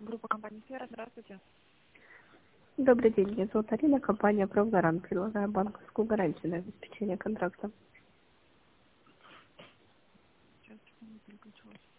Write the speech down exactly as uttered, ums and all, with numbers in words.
Группа компании «Сфера», здравствуйте. Добрый день, меня зовут Арина, компания «Правгарант». Предлагаю банковскую гарантию на обеспечение контракта. Сейчас, секунду, переключилась.